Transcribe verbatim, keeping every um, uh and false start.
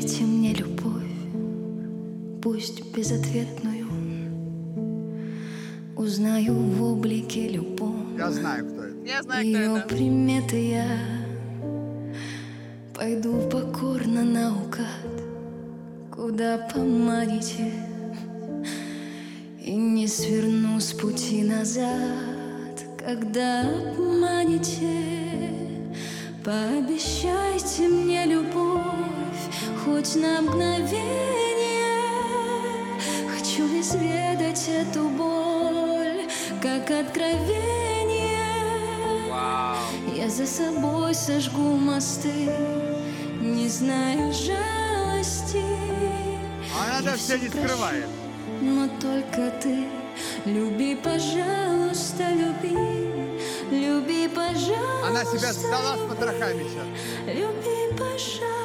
Пообещайте мне любовь, пусть безответную. Узнаю в облике любовь. Я знаю, кто это. Я знаю, кто Ее это. приметы я пойду покорно наугад, куда поманите, и не сверну с пути назад, когда обманете. Пообещайте мне любовь, хоть на мгновение. Хочу изведать эту боль, как откровение. Вау. Я за собой сожгу мосты, не зная жалости. Она Я даже все не прощу, скрывает. но только ты люби, пожалуйста, люби, люби, пожалуйста. Она себя сдала с потрохами сейчас. Люби, пожалуйста.